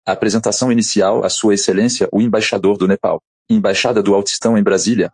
Apresentação inicial a Sua Excelência o Embaixador do Nepal. Embaixada do Autistão em Brasília,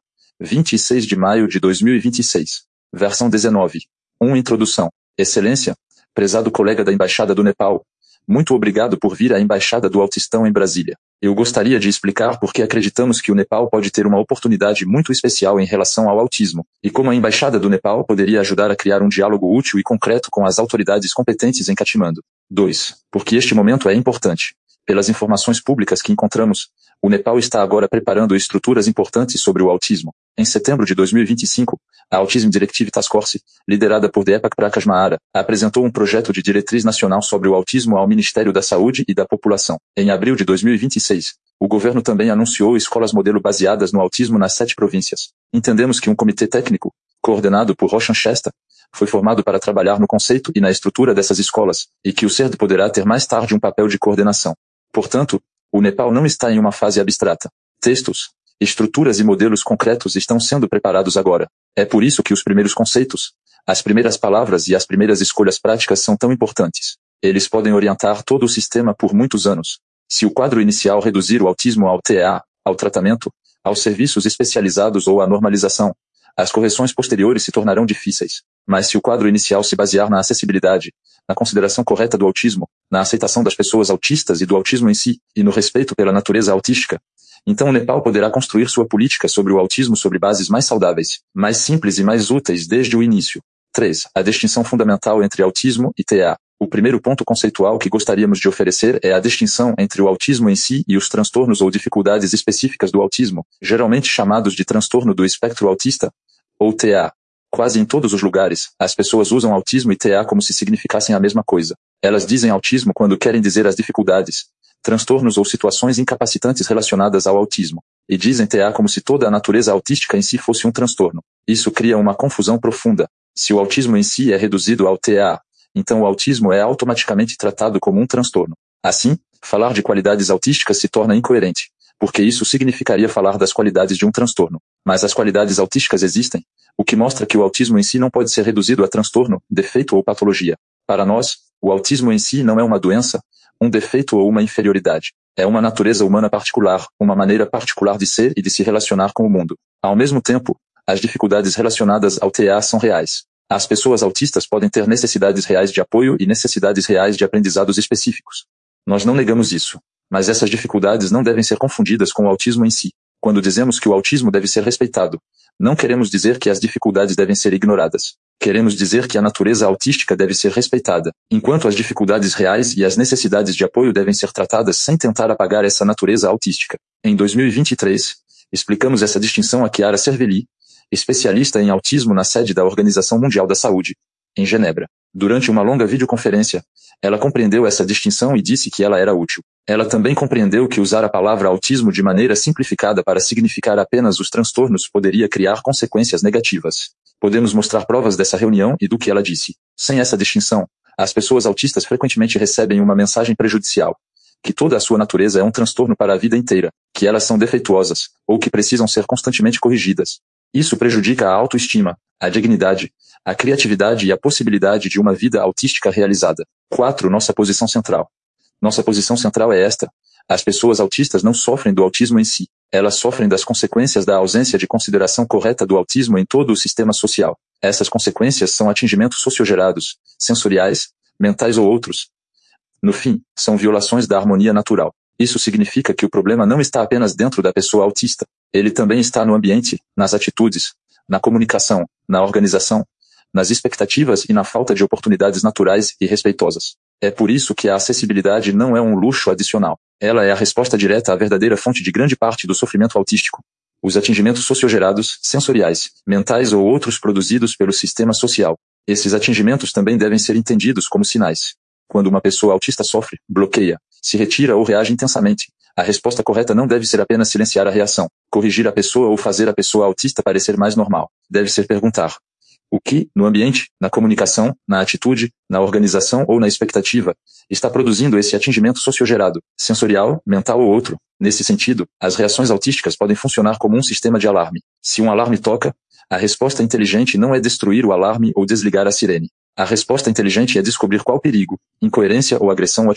26 de maio de 2026. Versão 19. Introdução. Excelência, prezado colega da Embaixada do Nepal, muito obrigado por vir à Embaixada do Autistão em Brasília. Eu gostaria de explicar por que acreditamos que o Nepal pode ter uma oportunidade muito especial em relação ao autismo, e como a Embaixada do Nepal poderia ajudar a criar um diálogo útil e concreto com as autoridades competentes em Katmandu. 2. Porque este momento é importante. Pelas informações públicas que encontramos, o Nepal está agora preparando estruturas importantes sobre o autismo. Em setembro de 2025, a Autism Directive Task Force, liderada por Deepak Prakash Mahara, apresentou um projeto de diretriz nacional sobre o autismo ao Ministério da Saúde e da População. Em abril de 2026, o governo também anunciou escolas modelo baseadas no autismo nas 7 províncias. Entendemos que um comitê técnico, coordenado por Roshan Shesta, foi formado para trabalhar no conceito e na estrutura dessas escolas, e que o CERD poderá ter mais tarde um papel de coordenação. Portanto, o Nepal não está em uma fase abstrata. Textos, estruturas e modelos concretos estão sendo preparados agora. É por isso que os primeiros conceitos, as primeiras palavras e as primeiras escolhas práticas são tão importantes. Eles podem orientar todo o sistema por muitos anos. Se o quadro inicial reduzir o autismo ao TEA, ao tratamento, aos serviços especializados ou à normalização, as correções posteriores se tornarão difíceis. Mas se o quadro inicial se basear na acessibilidade, na consideração correta do autismo, na aceitação das pessoas autistas e do autismo em si, e no respeito pela natureza autística, então o Nepal poderá construir sua política sobre o autismo sobre bases mais saudáveis, mais simples e mais úteis desde o início. 3. A distinção fundamental entre autismo e TEA. O primeiro ponto conceitual que gostaríamos de oferecer é a distinção entre o autismo em si e os transtornos ou dificuldades específicas do autismo, geralmente chamados de transtorno do espectro autista, ou TEA. Quase em todos os lugares, as pessoas usam autismo e TEA como se significassem a mesma coisa. Elas dizem autismo quando querem dizer as dificuldades, transtornos ou situações incapacitantes relacionadas ao autismo, e dizem TEA como se toda a natureza autística em si fosse um transtorno. Isso cria uma confusão profunda. Se o autismo em si é reduzido ao TEA, então o autismo é automaticamente tratado como um transtorno. Assim, falar de qualidades autísticas se torna incoerente, porque isso significaria falar das qualidades de um transtorno. Mas as qualidades autísticas existem, o que mostra que o autismo em si não pode ser reduzido a transtorno, defeito ou patologia. Para nós, o autismo em si não é uma doença, um defeito ou uma inferioridade. É uma natureza humana particular, uma maneira particular de ser e de se relacionar com o mundo. Ao mesmo tempo, as dificuldades relacionadas ao TEA são reais. As pessoas autistas podem ter necessidades reais de apoio e necessidades reais de aprendizados específicos. Nós não negamos isso, mas essas dificuldades não devem ser confundidas com o autismo em si. Quando dizemos que o autismo deve ser respeitado, não queremos dizer que as dificuldades devem ser ignoradas. Queremos dizer que a natureza autística deve ser respeitada, enquanto as dificuldades reais e as necessidades de apoio devem ser tratadas sem tentar apagar essa natureza autística. Em 2023, explicamos essa distinção a Chiara Cervelli, especialista em autismo na sede da Organização Mundial da Saúde, em Genebra. Durante uma longa videoconferência, ela compreendeu essa distinção e disse que ela era útil. Ela também compreendeu que usar a palavra autismo de maneira simplificada para significar apenas os transtornos poderia criar consequências negativas. Podemos mostrar provas dessa reunião e do que ela disse. Sem essa distinção, as pessoas autistas frequentemente recebem uma mensagem prejudicial, que toda a sua natureza é um transtorno para a vida inteira, que elas são defeituosas, ou que precisam ser constantemente corrigidas. Isso prejudica a autoestima, a dignidade, a criatividade e a possibilidade de uma vida autística realizada. 4. Nossa posição central. Nossa posição central é esta. As pessoas autistas não sofrem do autismo em si. Elas sofrem das consequências da ausência de consideração correta do autismo em todo o sistema social. Essas consequências são atingimentos sociogerados, sensoriais, mentais ou outros. No fim, são violações da harmonia natural. Isso significa que o problema não está apenas dentro da pessoa autista. Ele também está no ambiente, nas atitudes, na comunicação, na organização, nas expectativas e na falta de oportunidades naturais e respeitosas. É por isso que a acessibilidade não é um luxo adicional. Ela é a resposta direta à verdadeira fonte de grande parte do sofrimento autístico. Os atingimentos sociogerados, sensoriais, mentais ou outros produzidos pelo sistema social. Esses atingimentos também devem ser entendidos como sinais. Quando uma pessoa autista sofre, bloqueia, se retira ou reage intensamente, a resposta correta não deve ser apenas silenciar a reação, corrigir a pessoa ou fazer a pessoa autista parecer mais normal. Deve ser perguntar: o que, no ambiente, na comunicação, na atitude, na organização ou na expectativa, está produzindo esse atingimento sociogerado, sensorial, mental ou outro? Nesse sentido, as reações autísticas podem funcionar como um sistema de alarme. Se um alarme toca, a resposta inteligente não é destruir o alarme ou desligar a sirene. A resposta inteligente é descobrir qual perigo, incoerência ou agressão o ativou.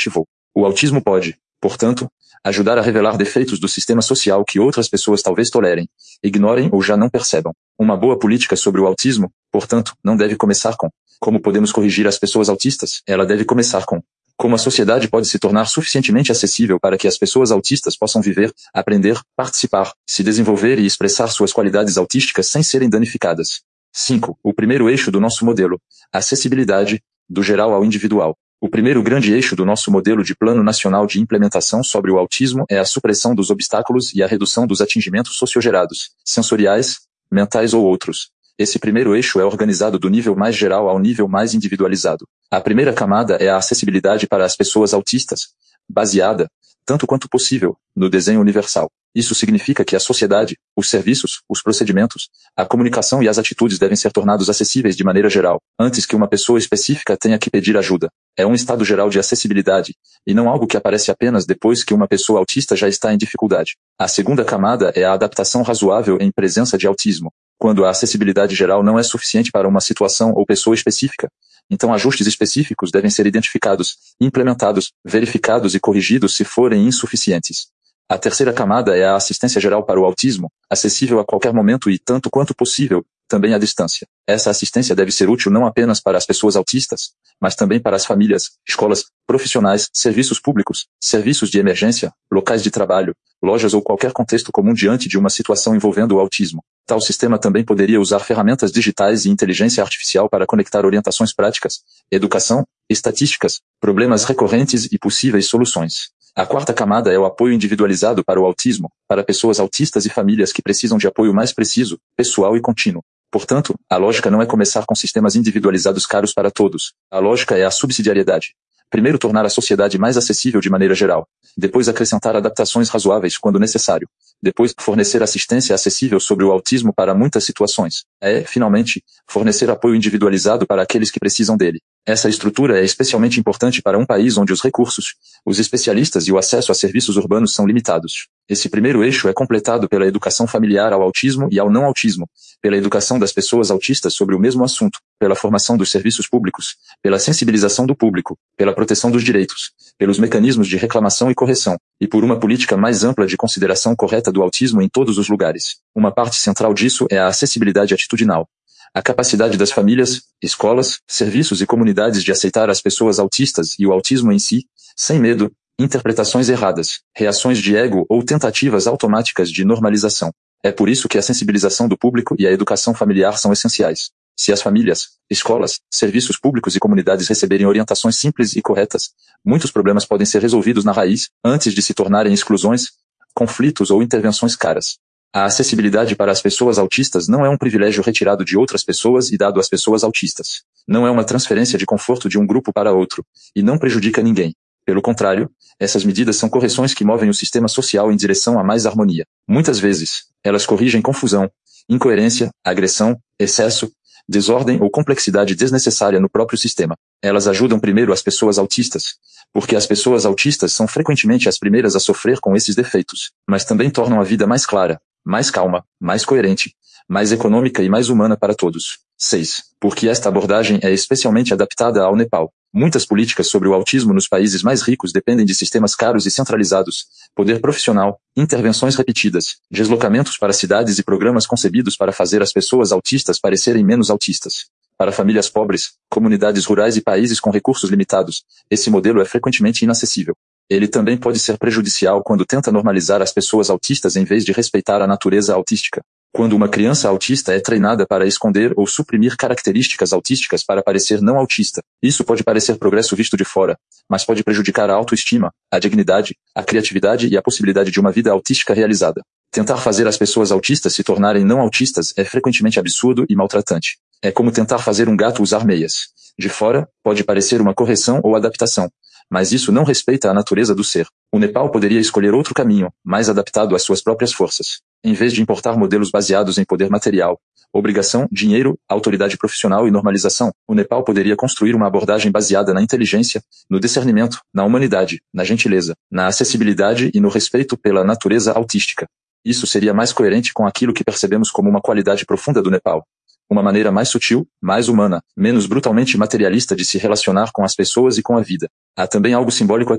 O autismo pode, portanto, ajudar a revelar defeitos do sistema social que outras pessoas talvez tolerem, ignorem ou já não percebam. Uma boa política sobre o autismo, portanto, não deve começar com como podemos corrigir as pessoas autistas. Ela deve começar com como a sociedade pode se tornar suficientemente acessível para que as pessoas autistas possam viver, aprender, participar, se desenvolver e expressar suas qualidades autísticas sem serem danificadas. 5. O primeiro eixo do nosso modelo. Acessibilidade, do geral ao individual. O primeiro grande eixo do nosso modelo de Plano Nacional de Implementação sobre o Autismo é a supressão dos obstáculos e a redução dos atingimentos sociogerados, sensoriais, mentais ou outros. Esse primeiro eixo é organizado do nível mais geral ao nível mais individualizado. A primeira camada é a acessibilidade para as pessoas autistas, baseada, tanto quanto possível, no desenho universal. Isso significa que a sociedade, os serviços, os procedimentos, a comunicação e as atitudes devem ser tornados acessíveis de maneira geral, antes que uma pessoa específica tenha que pedir ajuda. É um estado geral de acessibilidade, e não algo que aparece apenas depois que uma pessoa autista já está em dificuldade. A segunda camada é a adaptação razoável em presença de autismo. Quando a acessibilidade geral não é suficiente para uma situação ou pessoa específica, então ajustes específicos devem ser identificados, implementados, verificados e corrigidos se forem insuficientes. A terceira camada é a assistência geral para o autismo, acessível a qualquer momento e, tanto quanto possível, também à distância. Essa assistência deve ser útil não apenas para as pessoas autistas, mas também para as famílias, escolas, profissionais, serviços públicos, serviços de emergência, locais de trabalho, lojas ou qualquer contexto comum diante de uma situação envolvendo o autismo. Tal sistema também poderia usar ferramentas digitais e inteligência artificial para conectar orientações práticas, educação, estatísticas, problemas recorrentes e possíveis soluções. A quarta camada é o apoio individualizado para o autismo, para pessoas autistas e famílias que precisam de apoio mais preciso, pessoal e contínuo. Portanto, a lógica não é começar com sistemas individualizados caros para todos. A lógica é a subsidiariedade. Primeiro tornar a sociedade mais acessível de maneira geral. Depois acrescentar adaptações razoáveis quando necessário. Depois fornecer assistência acessível sobre o autismo para muitas situações. Finalmente, fornecer apoio individualizado para aqueles que precisam dele. Essa estrutura é especialmente importante para um país onde os recursos, os especialistas e o acesso a serviços urbanos são limitados. Esse primeiro eixo é completado pela educação familiar ao autismo e ao não autismo, pela educação das pessoas autistas sobre o mesmo assunto, pela formação dos serviços públicos, pela sensibilização do público, pela proteção dos direitos, pelos mecanismos de reclamação e correção, e por uma política mais ampla de consideração correta do autismo em todos os lugares. Uma parte central disso é a acessibilidade atitudinal. A capacidade das famílias, escolas, serviços e comunidades de aceitar as pessoas autistas e o autismo em si, sem medo, interpretações erradas, reações de ego ou tentativas automáticas de normalização. É por isso que a sensibilização do público e a educação familiar são essenciais. Se as famílias, escolas, serviços públicos e comunidades receberem orientações simples e corretas, muitos problemas podem ser resolvidos na raiz, antes de se tornarem exclusões, conflitos ou intervenções caras. A acessibilidade para as pessoas autistas não é um privilégio retirado de outras pessoas e dado às pessoas autistas. Não é uma transferência de conforto de um grupo para outro, e não prejudica ninguém. Pelo contrário, essas medidas são correções que movem o sistema social em direção a mais harmonia. Muitas vezes, elas corrigem confusão, incoerência, agressão, excesso, desordem ou complexidade desnecessária no próprio sistema. Elas ajudam primeiro as pessoas autistas, porque as pessoas autistas são frequentemente as primeiras a sofrer com esses defeitos, mas também tornam a vida mais clara, mais calma, mais coerente, mais econômica e mais humana para todos. 6. Porque esta abordagem é especialmente adaptada ao Nepal. Muitas políticas sobre o autismo nos países mais ricos dependem de sistemas caros e centralizados, poder profissional, intervenções repetidas, deslocamentos para cidades e programas concebidos para fazer as pessoas autistas parecerem menos autistas. Para famílias pobres, comunidades rurais e países com recursos limitados, esse modelo é frequentemente inacessível. Ele também pode ser prejudicial quando tenta normalizar as pessoas autistas em vez de respeitar a natureza autística. Quando uma criança autista é treinada para esconder ou suprimir características autísticas para parecer não autista, isso pode parecer progresso visto de fora, mas pode prejudicar a autoestima, a dignidade, a criatividade e a possibilidade de uma vida autística realizada. Tentar fazer as pessoas autistas se tornarem não autistas é frequentemente absurdo e maltratante. É como tentar fazer um gato usar meias. De fora, pode parecer uma correção ou adaptação, mas isso não respeita a natureza do ser. O Nepal poderia escolher outro caminho, mais adaptado às suas próprias forças. Em vez de importar modelos baseados em poder material, obrigação, dinheiro, autoridade profissional e normalização, o Nepal poderia construir uma abordagem baseada na inteligência, no discernimento, na humanidade, na gentileza, na acessibilidade e no respeito pela natureza autística. Isso seria mais coerente com aquilo que percebemos como uma qualidade profunda do Nepal. Uma maneira mais sutil, mais humana, menos brutalmente materialista de se relacionar com as pessoas e com a vida. Há também algo simbólico aqui.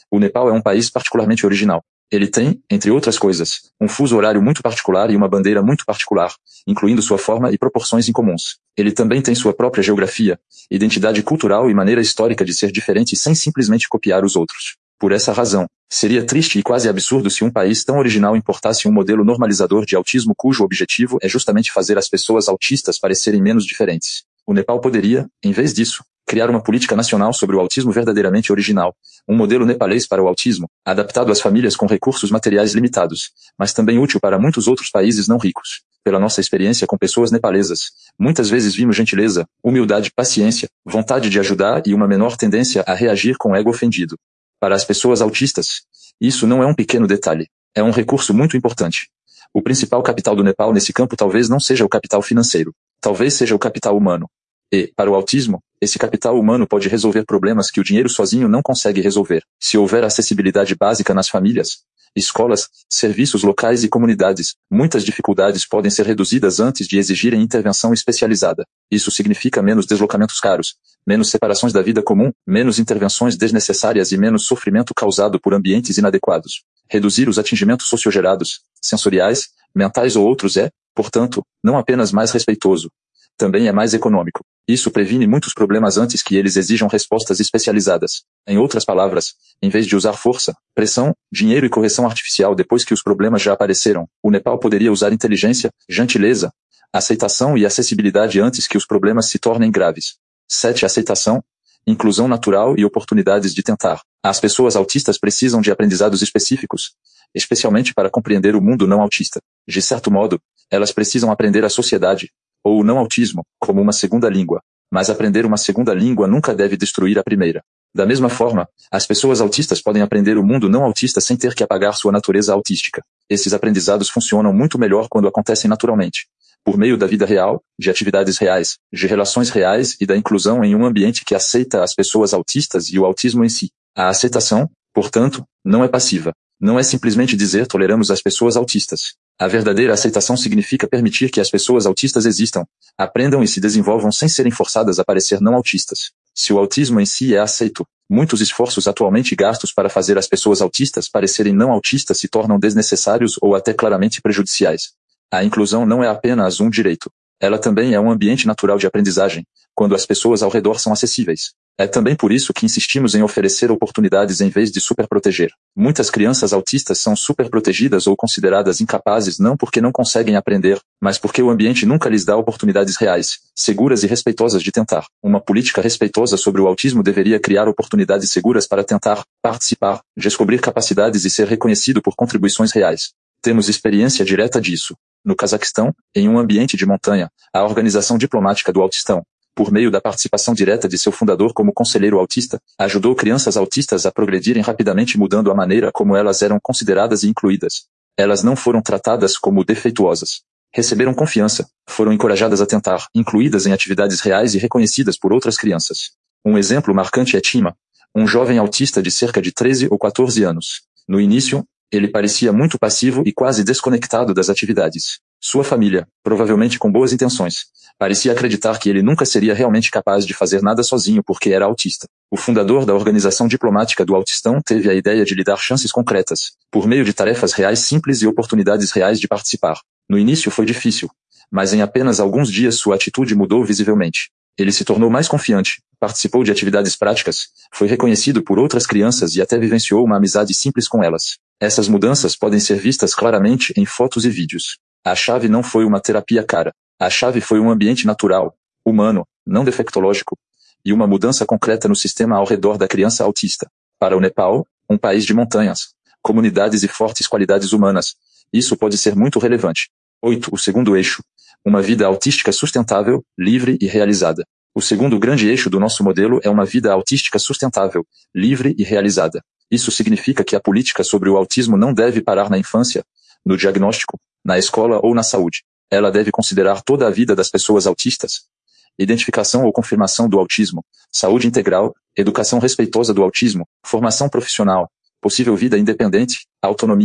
O Nepal é um país particularmente original. Ele tem, entre outras coisas, um fuso horário muito particular e uma bandeira muito particular, incluindo sua forma e proporções incomuns. Ele também tem sua própria geografia, identidade cultural e maneira histórica de ser diferente sem simplesmente copiar os outros. Por essa razão, seria triste e quase absurdo se um país tão original importasse um modelo normalizador de autismo cujo objetivo é justamente fazer as pessoas autistas parecerem menos diferentes. O Nepal poderia, em vez disso, criar uma política nacional sobre o autismo verdadeiramente original, um modelo nepalês para o autismo, adaptado às famílias com recursos materiais limitados, mas também útil para muitos outros países não ricos. Pela nossa experiência com pessoas nepalesas, muitas vezes vimos gentileza, humildade, paciência, vontade de ajudar e uma menor tendência a reagir com ego ofendido. Para as pessoas autistas, isso não é um pequeno detalhe, é um recurso muito importante. O principal capital do Nepal nesse campo talvez não seja o capital financeiro, talvez seja o capital humano. E, para o autismo, esse capital humano pode resolver problemas que o dinheiro sozinho não consegue resolver. Se houver acessibilidade básica nas famílias, escolas, serviços locais e comunidades, muitas dificuldades podem ser reduzidas antes de exigirem intervenção especializada. Isso significa menos deslocamentos caros, menos separações da vida comum, menos intervenções desnecessárias e menos sofrimento causado por ambientes inadequados. Reduzir os atingimentos sociogerados, sensoriais, mentais ou outros é, portanto, não apenas mais respeitoso, também é mais econômico. Isso previne muitos problemas antes que eles exijam respostas especializadas. Em outras palavras, em vez de usar força, pressão, dinheiro e correção artificial depois que os problemas já apareceram, o Nepal poderia usar inteligência, gentileza, aceitação e acessibilidade antes que os problemas se tornem graves. 7. Aceitação, inclusão natural e oportunidades de tentar. As pessoas autistas precisam de aprendizados específicos, especialmente para compreender o mundo não autista. De certo modo, elas precisam aprender a sociedade, ou o não autismo, como uma segunda língua. Mas aprender uma segunda língua nunca deve destruir a primeira. Da mesma forma, as pessoas autistas podem aprender o mundo não autista sem ter que apagar sua natureza autística. Esses aprendizados funcionam muito melhor quando acontecem naturalmente, por meio da vida real, de atividades reais, de relações reais e da inclusão em um ambiente que aceita as pessoas autistas e o autismo em si. A aceitação, portanto, não é passiva. Não é simplesmente dizer toleramos as pessoas autistas. A verdadeira aceitação significa permitir que as pessoas autistas existam, aprendam e se desenvolvam sem serem forçadas a parecer não autistas. Se o autismo em si é aceito, muitos esforços atualmente gastos para fazer as pessoas autistas parecerem não autistas se tornam desnecessários ou até claramente prejudiciais. A inclusão não é apenas um direito. Ela também é um ambiente natural de aprendizagem, quando as pessoas ao redor são acessíveis. É também por isso que insistimos em oferecer oportunidades em vez de superproteger. Muitas crianças autistas são superprotegidas ou consideradas incapazes não porque não conseguem aprender, mas porque o ambiente nunca lhes dá oportunidades reais, seguras e respeitosas de tentar. Uma política respeitosa sobre o autismo deveria criar oportunidades seguras para tentar, participar, descobrir capacidades e ser reconhecido por contribuições reais. Temos experiência direta disso. No Cazaquistão, em um ambiente de montanha, a Organização Diplomática do Autistão, por meio da participação direta de seu fundador como conselheiro autista, ajudou crianças autistas a progredirem rapidamente mudando a maneira como elas eram consideradas e incluídas. Elas não foram tratadas como defeituosas. Receberam confiança, foram encorajadas a tentar, incluídas em atividades reais e reconhecidas por outras crianças. Um exemplo marcante é Tima, um jovem autista de cerca de 13 ou 14 anos. No início, ele parecia muito passivo e quase desconectado das atividades. Sua família, provavelmente com boas intenções, parecia acreditar que ele nunca seria realmente capaz de fazer nada sozinho porque era autista. O fundador da Organização Diplomática do Autistão teve a ideia de lhe dar chances concretas, por meio de tarefas reais simples e oportunidades reais de participar. No início foi difícil, mas em apenas alguns dias sua atitude mudou visivelmente. Ele se tornou mais confiante, participou de atividades práticas, foi reconhecido por outras crianças e até vivenciou uma amizade simples com elas. Essas mudanças podem ser vistas claramente em fotos e vídeos. A chave não foi uma terapia cara. A chave foi um ambiente natural, humano, não defectológico, e uma mudança concreta no sistema ao redor da criança autista. Para o Nepal, um país de montanhas, comunidades e fortes qualidades humanas, isso pode ser muito relevante. 8. O segundo eixo. Uma vida autística sustentável, livre e realizada. O segundo grande eixo do nosso modelo é uma vida autística sustentável, livre e realizada. Isso significa que a política sobre o autismo não deve parar na infância, no diagnóstico, na escola ou na saúde. Ela deve considerar toda a vida das pessoas autistas. Identificação ou confirmação do autismo, saúde integral, educação respeitosa do autismo, formação profissional, possível vida independente, autonomia,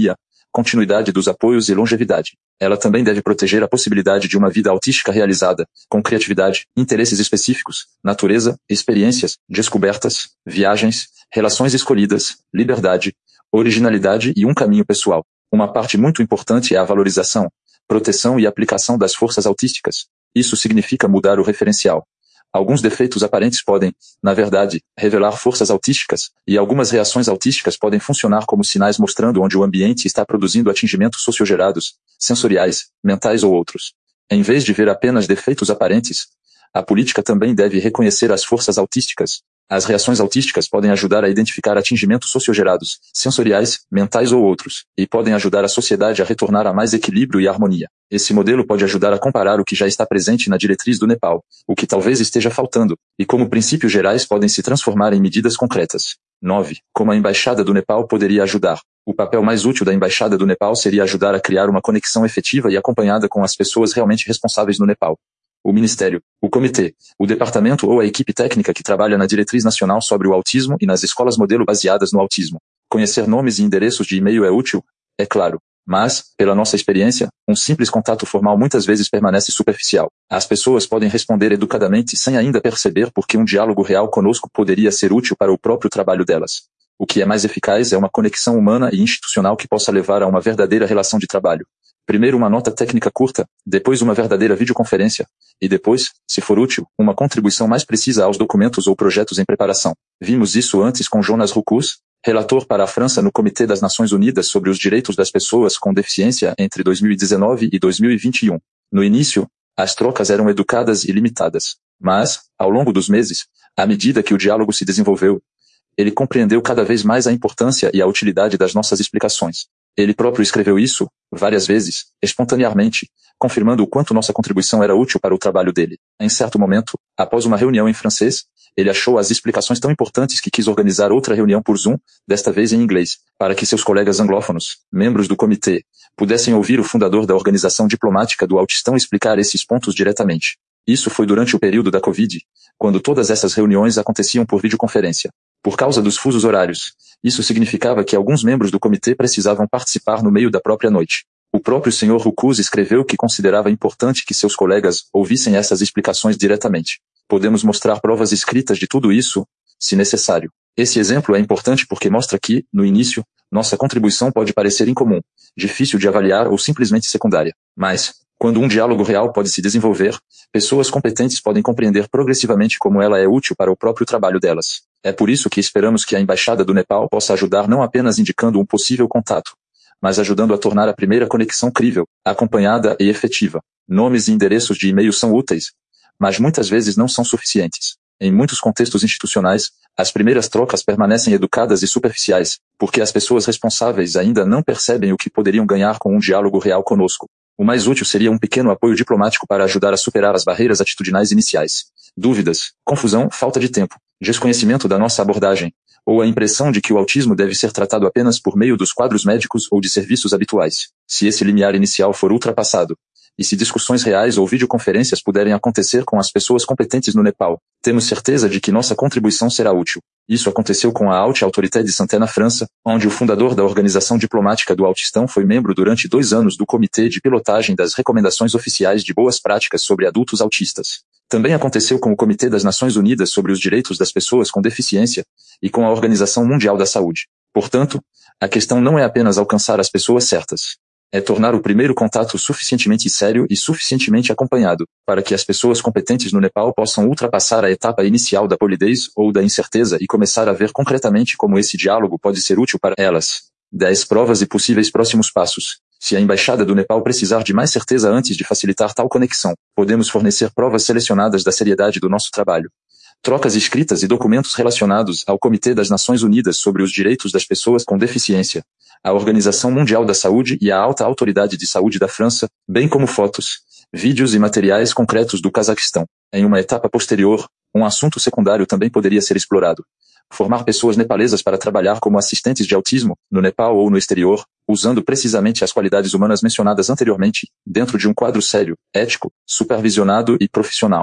continuidade dos apoios e longevidade. Ela também deve proteger a possibilidade de uma vida autística realizada, com criatividade, interesses específicos, natureza, experiências, descobertas, viagens, relações escolhidas, liberdade, originalidade e um caminho pessoal. Uma parte muito importante é a valorização, proteção e aplicação das forças autísticas. Isso significa mudar o referencial. Alguns defeitos aparentes podem, na verdade, revelar forças autísticas, e algumas reações autísticas podem funcionar como sinais mostrando onde o ambiente está produzindo atingimentos sociogerados, sensoriais, mentais ou outros. Em vez de ver apenas defeitos aparentes, a política também deve reconhecer as forças autísticas. As reações autísticas podem ajudar a identificar atingimentos sociogerados, sensoriais, mentais ou outros, e podem ajudar a sociedade a retornar a mais equilíbrio e harmonia. Esse modelo pode ajudar a comparar o que já está presente na diretriz do Nepal, o que talvez esteja faltando, e como princípios gerais podem se transformar em medidas concretas. 9. Como a Embaixada do Nepal poderia ajudar? O papel mais útil da Embaixada do Nepal seria ajudar a criar uma conexão efetiva e acompanhada com as pessoas realmente responsáveis no Nepal. O Ministério, o Comitê, o Departamento ou a equipe técnica que trabalha na Diretriz Nacional sobre o Autismo e nas escolas modelo baseadas no autismo. Conhecer nomes e endereços de e-mail é útil, é claro, mas, pela nossa experiência, um simples contato formal muitas vezes permanece superficial. As pessoas podem responder educadamente sem ainda perceber por que um diálogo real conosco poderia ser útil para o próprio trabalho delas. O que é mais eficaz é uma conexão humana e institucional que possa levar a uma verdadeira relação de trabalho. Primeiro uma nota técnica curta, depois uma verdadeira videoconferência, e depois, se for útil, uma contribuição mais precisa aos documentos ou projetos em preparação. Vimos isso antes com Jonas Ruckus, relator para a França no Comitê das Nações Unidas sobre os Direitos das Pessoas com Deficiência entre 2019 e 2021. No início, as trocas eram educadas e limitadas, mas, ao longo dos meses, à medida que o diálogo se desenvolveu, ele compreendeu cada vez mais a importância e a utilidade das nossas explicações. Ele próprio escreveu isso, várias vezes, espontaneamente, confirmando o quanto nossa contribuição era útil para o trabalho dele. Em certo momento, após uma reunião em francês, ele achou as explicações tão importantes que quis organizar outra reunião por Zoom, desta vez em inglês, para que seus colegas anglófonos, membros do comitê, pudessem ouvir o fundador da Organização Diplomática do Autistão explicar esses pontos diretamente. Isso foi durante o período da Covid, quando todas essas reuniões aconteciam por videoconferência. Por causa dos fusos horários, isso significava que alguns membros do comitê precisavam participar no meio da própria noite. O próprio Sr. Ruckus escreveu que considerava importante que seus colegas ouvissem essas explicações diretamente. Podemos mostrar provas escritas de tudo isso, se necessário. Esse exemplo é importante porque mostra que, no início, nossa contribuição pode parecer incomum, difícil de avaliar ou simplesmente secundária. Mas, quando um diálogo real pode se desenvolver, pessoas competentes podem compreender progressivamente como ela é útil para o próprio trabalho delas. É por isso que esperamos que a Embaixada do Nepal possa ajudar não apenas indicando um possível contato, mas ajudando a tornar a primeira conexão crível, acompanhada e efetiva. Nomes e endereços de e-mail são úteis, mas muitas vezes não são suficientes. Em muitos contextos institucionais, as primeiras trocas permanecem educadas e superficiais, porque as pessoas responsáveis ainda não percebem o que poderiam ganhar com um diálogo real conosco. O mais útil seria um pequeno apoio diplomático para ajudar a superar as barreiras atitudinais iniciais. Dúvidas, confusão, falta de tempo, desconhecimento da nossa abordagem, ou a impressão de que o autismo deve ser tratado apenas por meio dos quadros médicos ou de serviços habituais. Se esse limiar inicial for ultrapassado, e se discussões reais ou videoconferências puderem acontecer com as pessoas competentes no Nepal, temos certeza de que nossa contribuição será útil. Isso aconteceu com a Haute Autorité de Santé na França, onde o fundador da Organização Diplomática do Autistão foi membro durante 2 anos do Comitê de Pilotagem das Recomendações Oficiais de Boas Práticas sobre Adultos Autistas. Também aconteceu com o Comitê das Nações Unidas sobre os Direitos das Pessoas com Deficiência e com a Organização Mundial da Saúde. Portanto, a questão não é apenas alcançar as pessoas certas. É tornar o primeiro contato suficientemente sério e suficientemente acompanhado, para que as pessoas competentes no Nepal possam ultrapassar a etapa inicial da polidez ou da incerteza e começar a ver concretamente como esse diálogo pode ser útil para elas. 10 provas e possíveis próximos passos. Se a Embaixada do Nepal precisar de mais certeza antes de facilitar tal conexão, podemos fornecer provas selecionadas da seriedade do nosso trabalho. Trocas escritas e documentos relacionados ao Comitê das Nações Unidas sobre os Direitos das Pessoas com Deficiência, a Organização Mundial da Saúde e a Alta Autoridade de Saúde da França, bem como fotos, vídeos e materiais concretos do Cazaquistão. Em uma etapa posterior, um assunto secundário também poderia ser explorado. Formar pessoas nepalesas para trabalhar como assistentes de autismo, no Nepal ou no exterior, usando precisamente as qualidades humanas mencionadas anteriormente, dentro de um quadro sério, ético, supervisionado e profissional.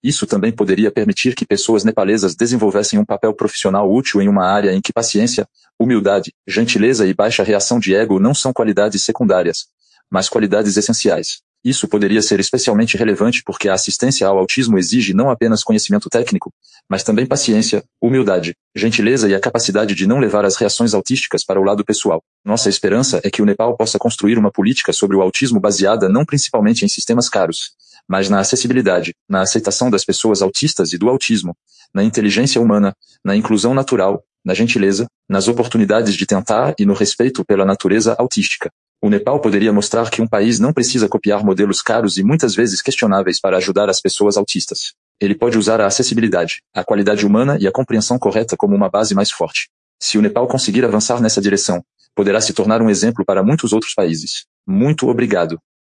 Isso também poderia permitir que pessoas nepalesas desenvolvessem um papel profissional útil em uma área em que paciência, humildade, gentileza e baixa reação de ego não são qualidades secundárias, mas qualidades essenciais. Isso poderia ser especialmente relevante porque a assistência ao autismo exige não apenas conhecimento técnico, mas também paciência, humildade, gentileza e a capacidade de não levar as reações autísticas para o lado pessoal. Nossa esperança é que o Nepal possa construir uma política sobre o autismo baseada não principalmente em sistemas caros, mas na acessibilidade, na aceitação das pessoas autistas e do autismo, na inteligência humana, na inclusão natural, na gentileza, nas oportunidades de tentar e no respeito pela natureza autística. O Nepal poderia mostrar que um país não precisa copiar modelos caros e muitas vezes questionáveis para ajudar as pessoas autistas. Ele pode usar a acessibilidade, a qualidade humana e a compreensão correta como uma base mais forte. Se o Nepal conseguir avançar nessa direção, poderá se tornar um exemplo para muitos outros países. Muito obrigado.